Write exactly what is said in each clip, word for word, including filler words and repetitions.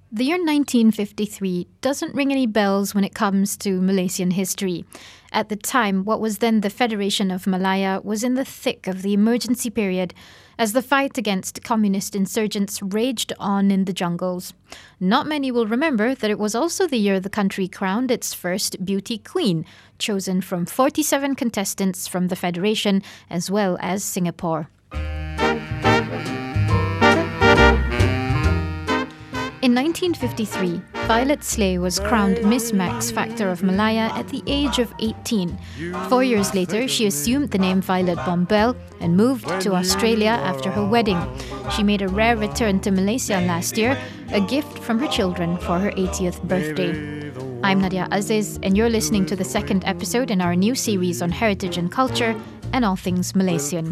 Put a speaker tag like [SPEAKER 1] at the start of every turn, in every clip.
[SPEAKER 1] The year nineteen fifty-three doesn't ring any bells when it comes to Malaysian history. At the time, what was then the Federation of Malaya was in the thick of the emergency period as the fight against communist insurgents raged on in the jungles. Not many will remember that it was also the year the country crowned its first beauty queen, chosen from forty-seven contestants from the Federation as well as Singapore. In nineteen fifty-three, Violet Slay was crowned Miss Max Factor of Malaya at the age of eighteen. Four years later, she assumed the name Violet Bombell and moved to Australia after her wedding. She made a rare return to Malaysia last year, a gift from her children for her eightieth birthday. I'm Nadia Aziz, and you're listening to the second episode in our new series on heritage and culture and all things Malaysian.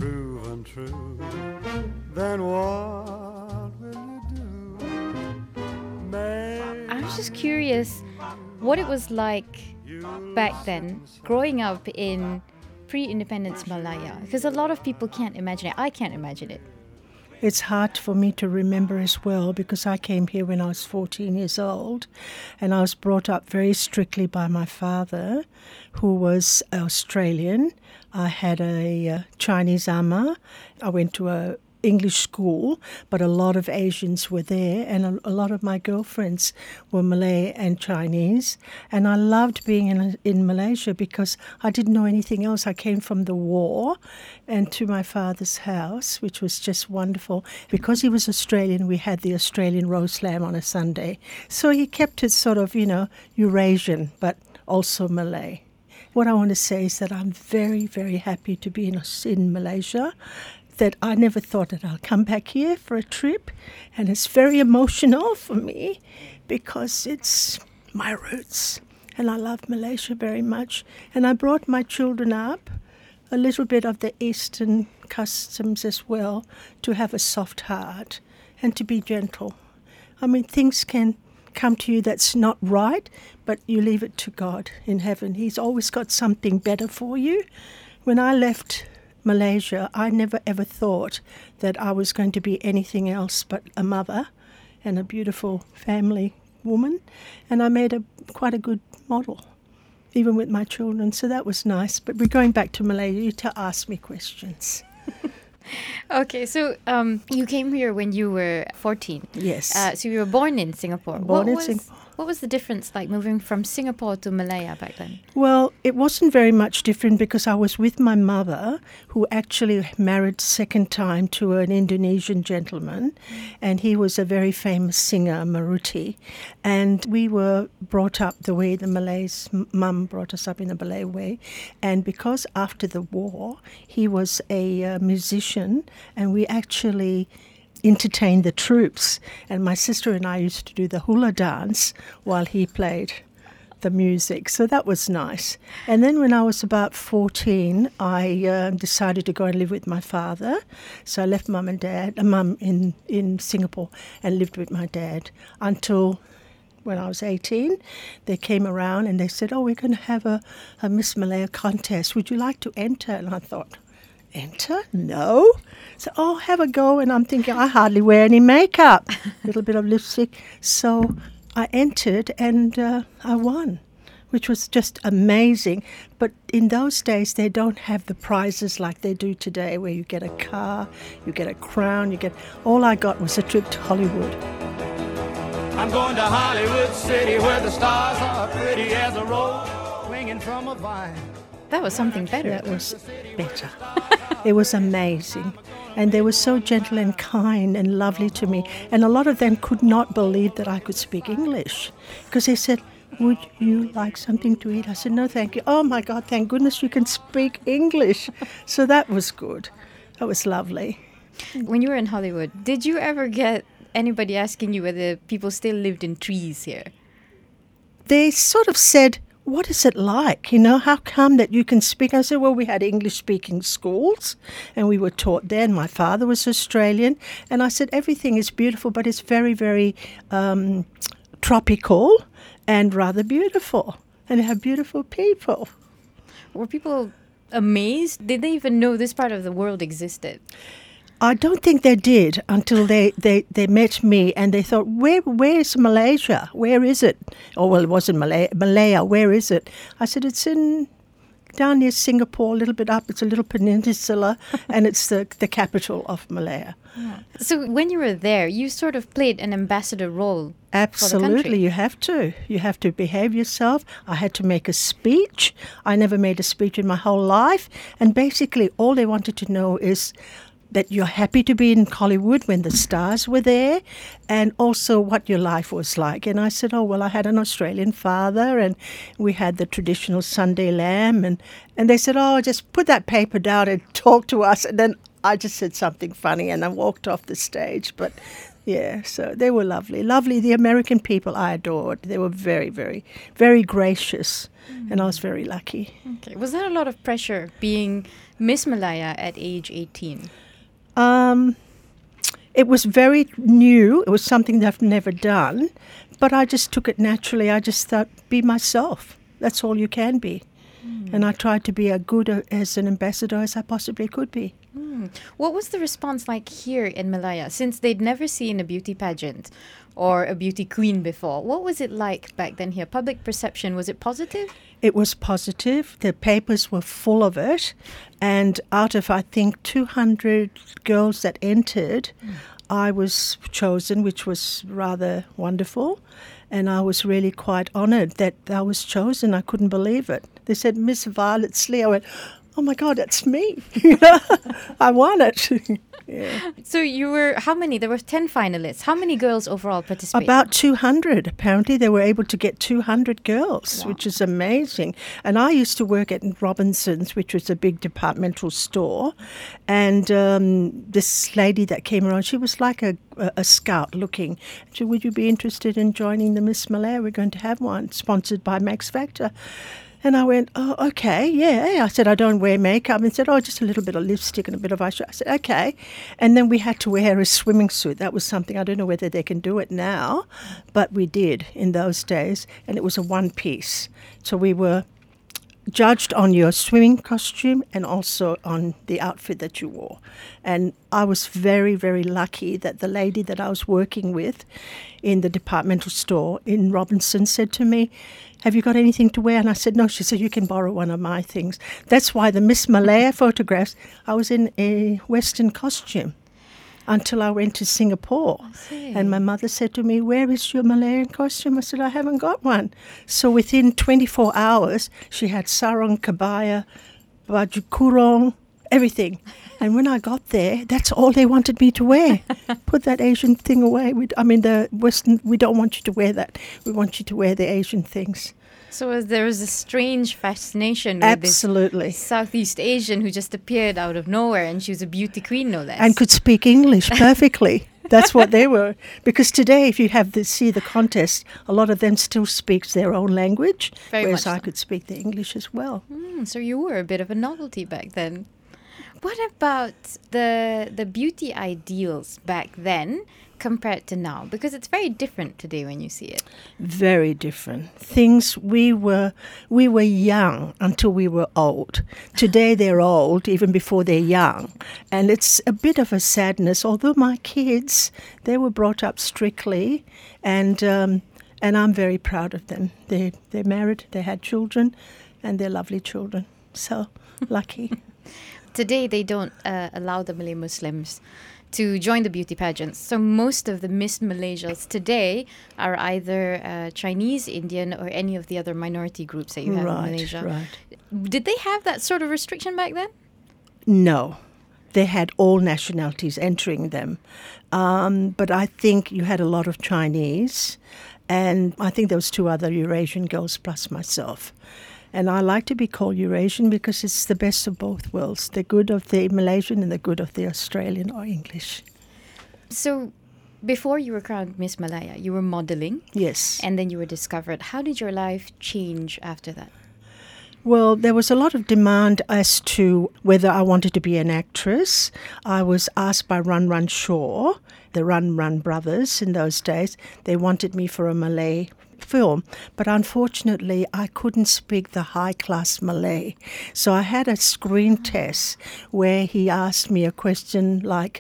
[SPEAKER 2] I was just curious what it was like back then, growing up in pre-independence Malaya, because a lot of people can't imagine it. I can't imagine it.
[SPEAKER 3] It's hard for me to remember as well because I came here when I was fourteen years old and I was brought up very strictly by my father, who was Australian. I had a uh, Chinese ama. I went to a English school, but a lot of Asians were there, and a, a lot of my girlfriends were Malay and Chinese. And I loved being in, in Malaysia because I didn't know anything else. I came from the war and to my father's house, which was just wonderful. Because he was Australian, we had the Australian roast lamb on a Sunday. So he kept it sort of, you know, Eurasian, but also Malay. What I want to say is that I'm very, very happy to be in, in Malaysia, that I never thought that I'll come back here for a trip, and it's very emotional for me because it's my roots and I love Malaysia very much. And I brought my children up a little bit of the Eastern customs as well, to have a soft heart and to be gentle. I mean, things can come to you that's not right, but you leave it to God in heaven. He's always got something better for you. When I left Malaysia, I never ever thought that I was going to be anything else but a mother and a beautiful family woman, and I made a quite a good model, even with my children, so that was nice. But we're going back to Malaysia. You to ask me questions.
[SPEAKER 2] Okay, so um, you came here when you were fourteen.
[SPEAKER 3] Yes.
[SPEAKER 2] Uh, so you were born in Singapore.
[SPEAKER 3] Born
[SPEAKER 2] what
[SPEAKER 3] in
[SPEAKER 2] was,
[SPEAKER 3] Singapore.
[SPEAKER 2] What was the difference like moving from Singapore to Malaya back then?
[SPEAKER 3] Well, it wasn't very much different because I was with my mother, who actually married second time to an Indonesian gentleman, and he was a very famous singer, Maruti. And we were brought up the way the Malays, mum brought us up in the Malay way. And because after the war, he was a uh, musician, and we actually entertained the troops, and my sister and I used to do the hula dance while he played the music, so that was nice. And then when I was about fourteen, I uh, decided to go and live with my father, so I left mum and dad, uh, mum in, in Singapore, and lived with my dad until when I was eighteen. They came around and they said, oh, we're going to have a, a Miss Malaya contest, would you like to enter? And I thought, enter? No. So, oh, have a go. And I'm thinking, I hardly wear any makeup. A little bit of lipstick. So I entered and uh, I won, which was just amazing. But in those days, they don't have the prizes like they do today, where you get a car, you get a crown, you get... All I got was a trip to Hollywood.
[SPEAKER 4] I'm going to Hollywood City, where the stars are pretty as a rose swinging from a vine.
[SPEAKER 2] That was something better.
[SPEAKER 3] That was better. It was amazing. And they were so gentle and kind and lovely to me. And a lot of them could not believe that I could speak English. Because they said, would you like something to eat? I said, no, thank you. Oh, my God, thank goodness you can speak English. So that was good. That was lovely.
[SPEAKER 2] When you were in Hollywood, did you ever get anybody asking you whether people still lived in trees here?
[SPEAKER 3] They sort of said, what is it like? You know, how come that you can speak? I said, well, we had English-speaking schools and we were taught there. And my father was Australian. And I said, everything is beautiful, but it's very, very um, tropical and rather beautiful. And have beautiful people.
[SPEAKER 2] Were people amazed? Did they even know this part of the world existed?
[SPEAKER 3] I don't think they did until they, they, they met me and they thought, where where's Malaysia? Where is it? Oh, well, it wasn't Malaya. Malaya, where is it? I said, it's in down near Singapore, a little bit up. It's a little peninsula and it's the, the capital of Malaya.
[SPEAKER 2] Yeah. So when you were there, you sort of played an ambassador role.
[SPEAKER 3] Absolutely, you have to. You have to behave yourself. I had to make a speech. I never made a speech in my whole life. And basically all they wanted to know is that you're happy to be in Hollywood when the stars were there, and also what your life was like. And I said, oh, well, I had an Australian father, and we had the traditional Sunday lamb. And, and they said, oh, just put that paper down and talk to us. And then I just said something funny, and I walked off the stage. But, yeah, so they were lovely. Lovely. The American people I adored. They were very, very, very gracious, mm. and I was very lucky.
[SPEAKER 2] Okay. Was there a lot of pressure being Miss Malaya at age eighteen?
[SPEAKER 3] Um, it was very new. It was something that I've never done, but I just took it naturally. I just thought, be myself. That's all you can be. Mm. And I tried to be as good a, as an ambassador as I possibly could be.
[SPEAKER 2] Mm. What was the response like here in Malaya, since they'd never seen a beauty pageant or a beauty queen before? What was it like back then here? Public perception, was it positive?
[SPEAKER 3] It was positive. The papers were full of it. And out of, I think, two hundred girls that entered, mm. I was chosen, which was rather wonderful. And I was really quite honoured that I was chosen. I couldn't believe it. They said, Miss Violet Slee. I went, oh, my God, that's me. I won it. Yeah.
[SPEAKER 2] So you were, how many? There were ten finalists. How many girls overall participated?
[SPEAKER 3] About two hundred. Apparently they were able to get two hundred girls,
[SPEAKER 2] wow.
[SPEAKER 3] which is amazing. And I used to work at Robinson's, which was a big departmental store. And um, this lady that came around, she was like a, a, a scout looking. She said, would you be interested in joining the Miss Malaya? We're going to have one, sponsored by Max Factor. And I went, oh, okay, yeah. I said, I don't wear makeup. And said, oh, just a little bit of lipstick and a bit of eyeshadow. I said, okay. And then we had to wear a swimming suit. That was something, I don't know whether they can do it now, but we did in those days. And it was a one piece. So we were judged on your swimming costume and also on the outfit that you wore. And I was very, very lucky that the lady that I was working with in the departmental store in Robinson said to me, have you got anything to wear? And I said, no. She said, you can borrow one of my things. That's why the Miss Malaya photographs, I was in a Western costume until I went to Singapore. And my mother said to me, where is your Malayan costume? I said, I haven't got one. So within twenty-four hours, she had sarong, kabaya, baju kurung, everything. And when I got there, that's all they wanted me to wear. Put that Asian thing away. We, I mean, the Western, we don't want you to wear that. We want you to wear the Asian things.
[SPEAKER 2] So there was a strange fascination with
[SPEAKER 3] Absolutely.
[SPEAKER 2] this Southeast Asian who just appeared out of nowhere, and she was a beauty queen, no less.
[SPEAKER 3] And could speak English perfectly. That's what they were. Because today, if you have the, see the contest, a lot of them still speaks their own language,
[SPEAKER 2] Very
[SPEAKER 3] whereas
[SPEAKER 2] much
[SPEAKER 3] I
[SPEAKER 2] so.
[SPEAKER 3] could speak the English as well.
[SPEAKER 2] Mm, so you were a bit of a novelty back then. What about the the beauty ideals back then compared to now? Because it's very different today when you see it.
[SPEAKER 3] Very different. Things we were we were young until we were old. Today they're old even before they're young. And it's a bit of a sadness, although my kids, they were brought up strictly, and um, and I'm very proud of them. They they're married, they had children, and they're lovely children. So lucky.
[SPEAKER 2] Today, they don't uh, allow the Malay Muslims to join the beauty pageants. So most of the Miss Malaysias today are either uh, Chinese, Indian, or any of the other minority groups that you have
[SPEAKER 3] right,
[SPEAKER 2] in Malaysia.
[SPEAKER 3] Right.
[SPEAKER 2] Did they have that sort of restriction back then?
[SPEAKER 3] No. They had all nationalities entering them. Um, but I think you had a lot of Chinese, and I think there was two other Eurasian girls plus myself. And I like to be called Eurasian because it's the best of both worlds, the good of the Malaysian and the good of the Australian or English.
[SPEAKER 2] So before you were crowned Miss Malaya, you were modelling.
[SPEAKER 3] Yes.
[SPEAKER 2] And then you were discovered. How did your life change after that?
[SPEAKER 3] Well, there was a lot of demand as to whether I wanted to be an actress. I was asked by Run Run Shaw, the Run Run brothers in those days. They wanted me for a Malay film, but unfortunately I couldn't speak the high-class Malay. So I had a screen test where he asked me a question like,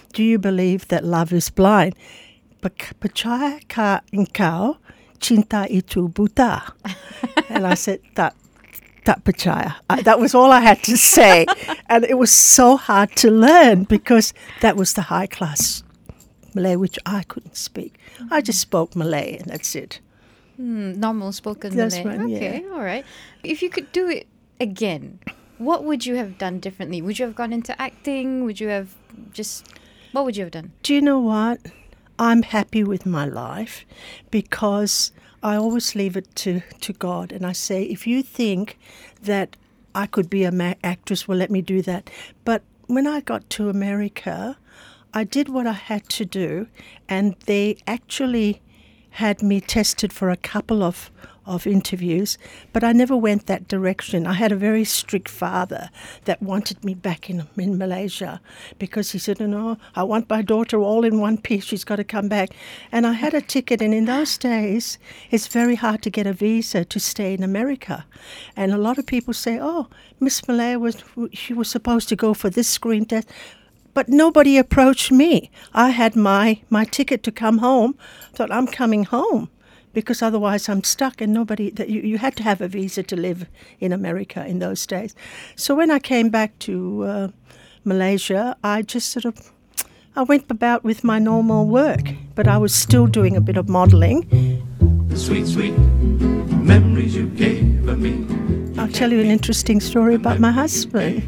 [SPEAKER 3] do you believe that love is blind? Percaya ka engkau cinta itu buta? And I said, tak, tak percaya. I, that was all I had to say. And it was so hard to learn because that was the high class Malay, which I couldn't speak. I just spoke Malay and that's it.
[SPEAKER 2] Mm, normal spoken
[SPEAKER 3] That's
[SPEAKER 2] Malay.
[SPEAKER 3] right,
[SPEAKER 2] Okay,
[SPEAKER 3] yeah.
[SPEAKER 2] all right. If you could do it again, what would you have done differently? Would you have gone into acting? Would you have just... What would you have done?
[SPEAKER 3] Do you know what? I'm happy with my life because I always leave it to, to God. And I say, if you think that I could be an ma- actress, well, let me do that. But when I got to America, I did what I had to do. And they actually had me tested for a couple of, of interviews, but I never went that direction. I had a very strict father that wanted me back in, in Malaysia because he said, no, I want my daughter all in one piece. She's got to come back. And I had a ticket, and in those days, it's very hard to get a visa to stay in America. And a lot of people say, oh, Miss Malaya, was she was supposed to go for this screen test. But nobody approached me. I had my, my ticket to come home. I thought, I'm coming home because otherwise I'm stuck, and nobody, that you, you had to have a visa to live in America in those days. So when I came back to uh, Malaysia, I just sort of, I went about with my normal work, but I was still doing a bit of modelling.
[SPEAKER 4] Sweet, sweet memories you gave me.
[SPEAKER 3] I'll tell you an interesting story about my husband.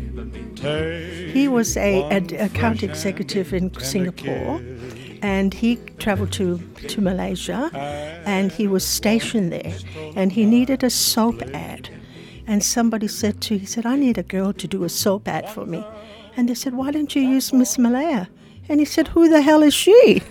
[SPEAKER 3] He was a, an account executive in Singapore, and he travelled to, to Malaysia, and he was stationed there, and he needed a soap ad. And somebody said to, he said, I need a girl to do a soap ad for me. And they said, why don't you use Miss Malaya? And he said, who the hell is she?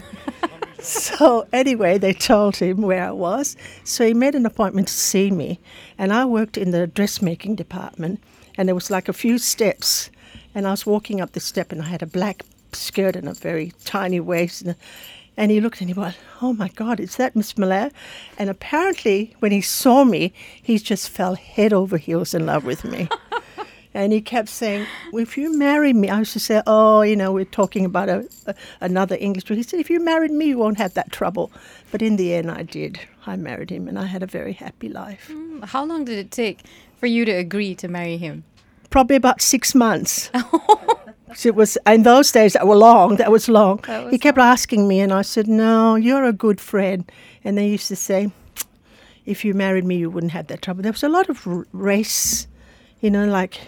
[SPEAKER 3] So anyway, they told him where I was. So he made an appointment to see me, and I worked in the dressmaking department, and there was like a few steps. And I was walking up the step, and I had a black skirt and a very tiny waist. And, and he looked and he went, oh, my God, is that Miss Malaya? And apparently, when he saw me, he just fell head over heels in love with me. And he kept saying, well, if you marry me, I used to say, oh, you know, we're talking about a, a, another English. He said, if you married me, you won't have that trouble. But in the end, I did. I married him, and I had a very happy life.
[SPEAKER 2] Mm, how long did it take for you to agree to marry him?
[SPEAKER 3] Probably about six months. So it was, in those days, that were long. That was long. That was he kept long. asking me, and I said, no, you're a good friend. And they used to say, if you married me, you wouldn't have that trouble. There was a lot of r- race, you know, like,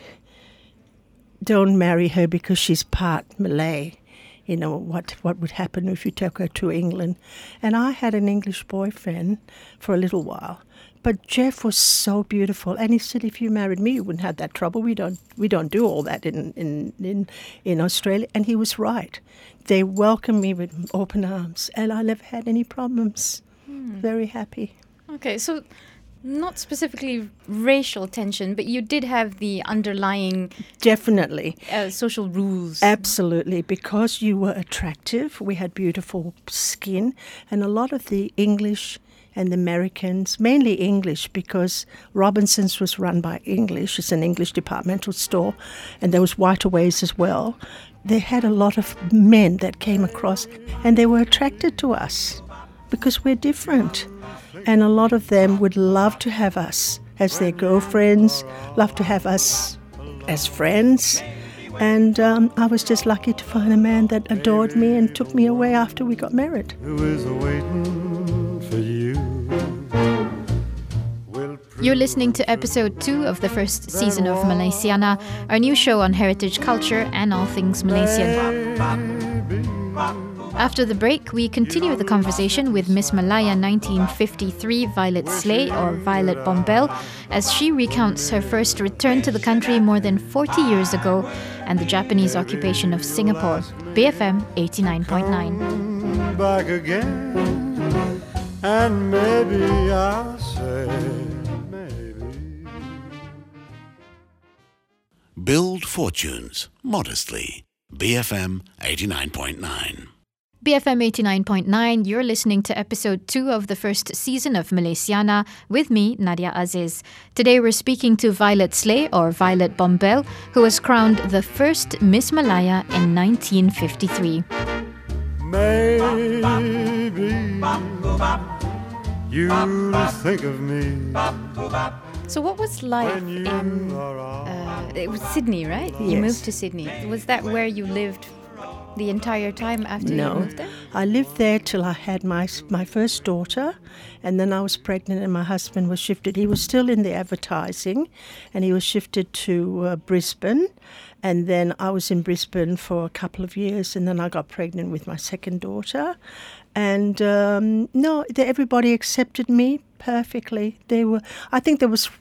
[SPEAKER 3] don't marry her because she's part Malay. You know, what, what would happen if you took her to England. And I had an English boyfriend for a little while. But Jeff was so beautiful, and he said, "If you married me, you wouldn't have that trouble. We don't, we don't do all that in in in, in Australia." And he was right. They welcomed me with open arms, and I never had any problems. Hmm. Very happy.
[SPEAKER 2] Okay, so not specifically racial tension, but you did have the underlying
[SPEAKER 3] definitely
[SPEAKER 2] uh, social rules.
[SPEAKER 3] Absolutely, because you were attractive. We had beautiful skin, and a lot of the English and the Americans, mainly English, because Robinson's was run by English. It's an English departmental store, and there was Whiteaways as well. They had a lot of men that came across, and they were attracted to us because we're different. And a lot of them would love to have us as their girlfriends, love to have us as friends. And um, I was just lucky to find a man that adored me and took me away after we got married.
[SPEAKER 5] Who is waiting for you?
[SPEAKER 1] You're listening to episode two of the first season of Malaysiana, our new show on heritage culture and all things Malaysian. After the break, we continue the conversation with Miss Malaya nineteen fifty-three Violet Slay, or Violet Bombell, as she recounts her first return to the country more than forty years ago and the Japanese occupation of Singapore. B F M eighty-nine point nine.
[SPEAKER 5] Back again, and maybe I'll say maybe.
[SPEAKER 6] Build fortunes modestly. B F M eighty-nine point nine.
[SPEAKER 1] B F M eighty-nine point nine, you're listening to episode two of the first season of Malaysiana with me, Nadia Aziz. Today we're speaking to Violet Slay, or Violet Bombell, who was crowned the first Miss Malaya in nineteen fifty-three.
[SPEAKER 5] Maybe you'll think of me.
[SPEAKER 2] So what was life
[SPEAKER 5] When you
[SPEAKER 2] in,
[SPEAKER 5] are all
[SPEAKER 2] uh, it was Sydney, right? You
[SPEAKER 3] Yes.
[SPEAKER 2] moved to Sydney. Was that where you lived the entire time after
[SPEAKER 3] No,
[SPEAKER 2] you moved there?
[SPEAKER 3] I lived there till I had my my first daughter, and then I was pregnant, and my husband was shifted. He was still in the advertising, and he was shifted to uh, Brisbane, and then I was in Brisbane for a couple of years, and then I got pregnant with my second daughter, and um, no, they, everybody accepted me perfectly. They were, I think there was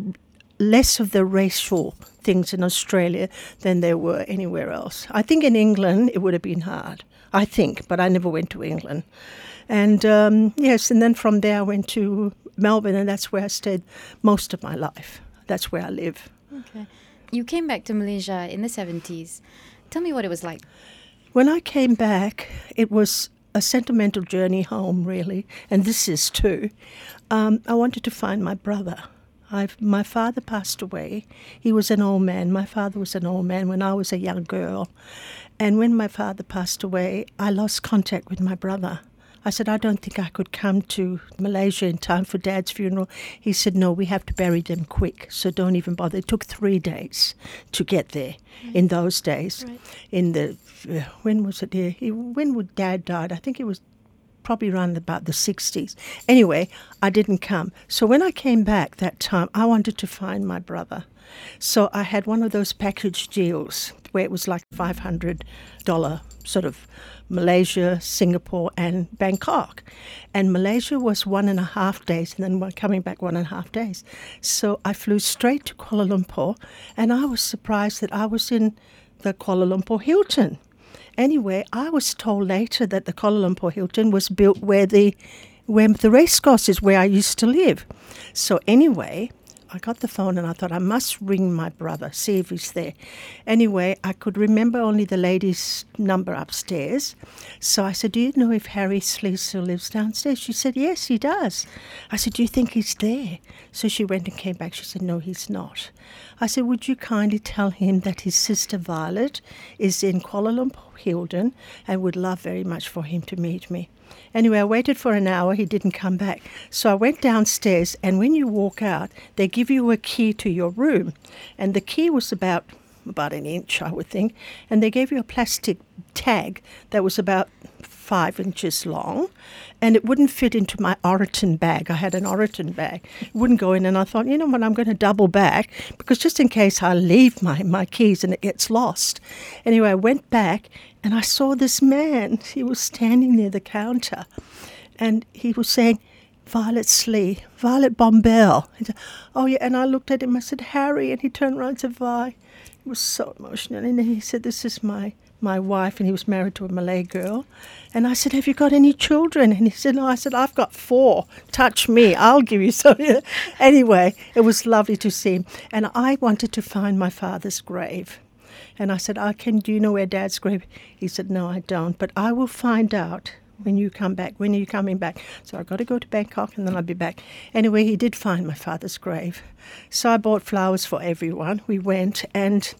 [SPEAKER 3] less of the racial things in Australia than there were anywhere else. I think in England it would have been hard. I think, but I never went to England. And um, yes, and then from there I went to Melbourne, and that's where I stayed most of my life. That's where I live.
[SPEAKER 2] Okay. You came back to Malaysia in the seventies. Tell me what it was like.
[SPEAKER 3] When I came back, it was a sentimental journey home, really, and this is too. Um, I wanted to find my brother. I've, my father passed away. He was an old man. My father was an old man when I was a young girl. And when my father passed away, I lost contact with my brother. I said, I don't think I could come to Malaysia in time for Dad's funeral. He said, no, we have to bury them quick, so don't even bother. It took three days to get there right. in those days.
[SPEAKER 2] Right.
[SPEAKER 3] In the, uh, when was it? There? He, when would Dad died? I think it was probably around about the sixties. Anyway, I didn't come. So when I came back that time, I wanted to find my brother. So I had one of those package deals where it was like five hundred dollars sort of Malaysia, Singapore, and Bangkok. And Malaysia was one and a half days, and then one coming back one and a half days. So I flew straight to Kuala Lumpur, and I was surprised that I was in the Kuala Lumpur Hilton. Anyway, I was told later that the Kuala Lumpur Hilton was built where the where the racecourse is, where I used to live. So anyway, I got the phone and I thought I must ring my brother, see if he's there. Anyway, I could remember only the lady's number upstairs. So I said, do you know if Harry Slay still lives downstairs? She said, yes, he does. I said, do you think he's there? So she went and came back. She said, no, he's not. I said, would you kindly tell him that his sister Violet is in Kuala Lumpur Hilton and would love very much for him to meet me. Anyway, I waited for an hour. He didn't come back. So I went downstairs, and when you walk out, they give you a key to your room. And the key was about about an inch, I would think. And they gave you a plastic tag that was about five inches long. And it wouldn't fit into my Oroton bag. I had an Oroton bag. It wouldn't go in. And I thought, you know what, I'm going to double back, because just in case I leave my, my keys and it gets lost. Anyway, I went back, and I saw this man. He was standing near the counter, and he was saying, Violet Slay, Violet Bombell. He said, oh, yeah. And I looked at him. I said, Harry. And he turned around and said, Vi. It was so emotional. And then he said, this is my, my wife. And he was married to a Malay girl. And I said, have you got any children? And he said, no. I said, I've got four. Touch me. I'll give you some. Anyway, it was lovely to see him. And I wanted to find my father's grave. And I said, oh, can, do you know where Dad's grave? He said, no, I don't. But I will find out when you come back. When are you coming back? So I got to go to Bangkok, and then I'll be back. Anyway, he did find my father's grave. So I bought flowers for everyone. We went, and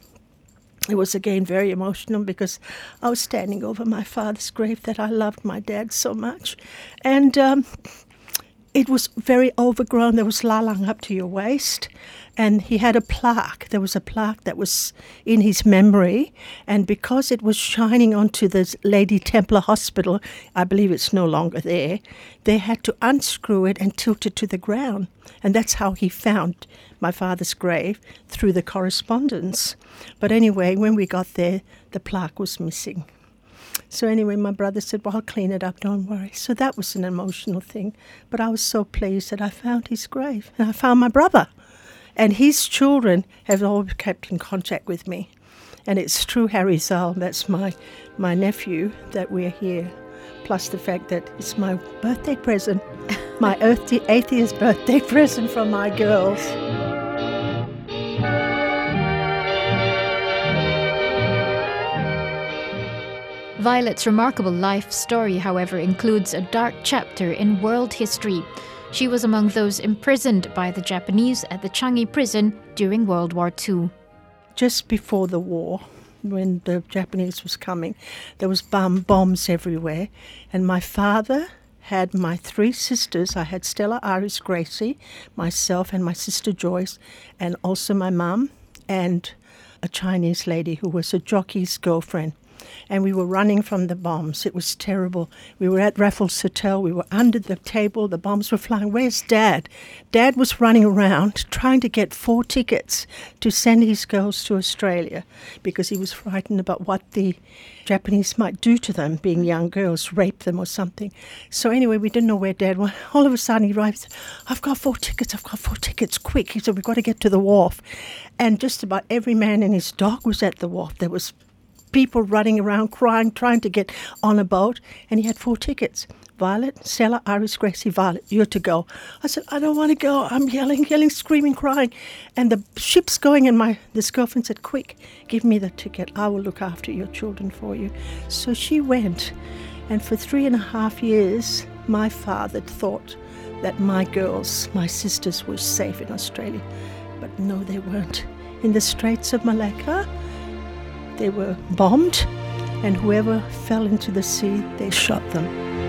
[SPEAKER 3] it was again very emotional, because I was standing over my father's grave that I loved my dad so much. And um, it was very overgrown. There was lalang up to your waist. And he had a plaque. There was a plaque that was in his memory. And because it was shining onto the Lady Templar Hospital, I believe it's no longer there, they had to unscrew it and tilt it to the ground. And that's how he found my father's grave, through the correspondence. But anyway, when we got there, the plaque was missing. So anyway, my brother said, well, I'll clean it up, don't worry. So that was an emotional thing. But I was so pleased that I found his grave. And I found my brother. And his children have all kept in contact with me. And it's through Harry Zal, that's my, my nephew, that we're here. Plus the fact that it's my birthday present, my eightieth birthday present from my girls.
[SPEAKER 1] Violet's remarkable life story, however, includes a dark chapter in world history. She was among those imprisoned by the Japanese at the Changi prison during World War Two.
[SPEAKER 3] Just before the war, when the Japanese was coming, there was bomb, bombs everywhere. And my father had my three sisters. I had Stella, Iris, Gracie, myself and my sister Joyce, and also my mum and a Chinese lady who was a jockey's girlfriend. And we were running from the bombs. It was terrible. We were at Raffles Hotel. We were under the table. The bombs were flying. Where's Dad? Dad was running around trying to get four tickets to send his girls to Australia because he was frightened about what the Japanese might do to them, being young girls, rape them or something. So anyway, we didn't know where Dad was. All of a sudden he arrived. I've got four tickets. I've got four tickets. Quick. He said, we've got to get to the wharf. And just about every man and his dog was at the wharf. There was people running around crying, trying to get on a boat, and he had four tickets. Violet, Stella, Iris, Gracie, Violet, you're to go. I said, I don't want to go. I'm yelling, yelling, screaming, crying. And the ship's going, and my this girlfriend said, quick, give me the ticket. I will look after your children for you. So she went, and for three and a half years, my father thought that my girls, my sisters, were safe in Australia. But no, they weren't. In the Straits of Malacca, they were bombed, and whoever fell into the sea, they shot them.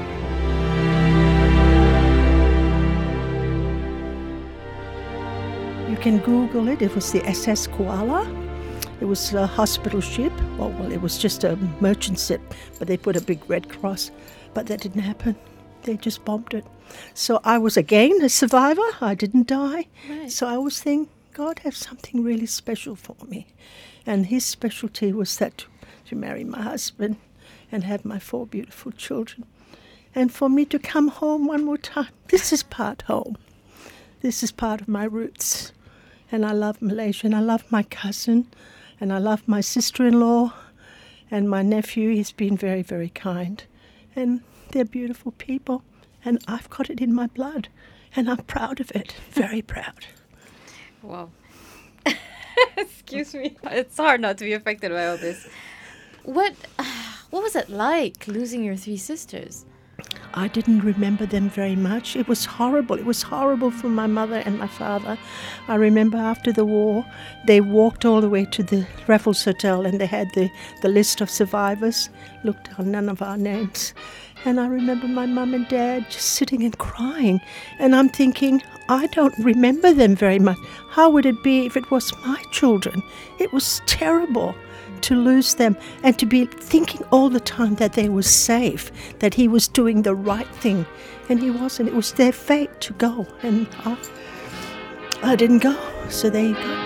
[SPEAKER 3] You can Google it. It was the S S Koala. It was a hospital ship. Oh, well, it was just a merchant ship, but they put a big red cross. But that didn't happen. They just bombed it. So I was again a survivor. I didn't die. Right. So I always think, God has something really special for me. And his specialty was that to, to marry my husband and have my four beautiful children. And for me to come home one more time. This is part home. This is part of my roots. And I love Malaysia, and I love my cousin, and I love my sister-in-law, and my nephew. He's been very, very kind. And they're beautiful people. And I've got it in my blood. And I'm proud of it. Very proud.
[SPEAKER 2] Wow. Excuse me. It's hard not to be affected by all this. What what was it like losing your three sisters?
[SPEAKER 3] I didn't remember them very much. It was horrible. It was horrible for my mother and my father. I remember after the war, they walked all the way to the Raffles Hotel, and they had the, the list of survivors. Looked down, none of our names. And I remember my mum and dad just sitting and crying. And I'm thinking, I don't remember them very much. How would it be if it was my children? It was terrible to lose them and to be thinking all the time that they were safe, that he was doing the right thing. And he wasn't. It was their fate to go. And I, I didn't go. So there you go.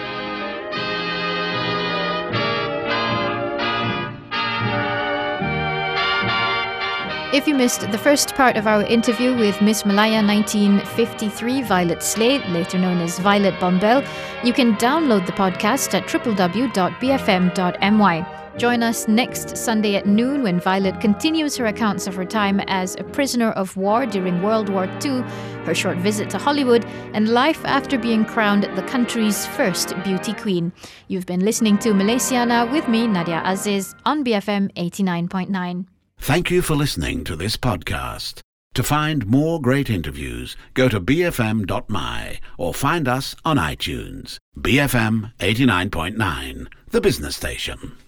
[SPEAKER 1] If you missed the first part of our interview with Miss Malaya nineteen fifty-three Violet Slay, later known as Violet Bombell, you can download the podcast at w w w dot b f m dot m y. Join us next Sunday at noon when Violet continues her accounts of her time as a prisoner of war during World War Two, her short visit to Hollywood, and life after being crowned the country's first beauty queen. You've been listening to Malaysiana with me, Nadia Aziz, on B F M eighty-nine point nine.
[SPEAKER 6] Thank you for listening to this podcast. To find more great interviews, go to b f m dot m y or find us on iTunes. B F M eighty-nine point nine, the business station.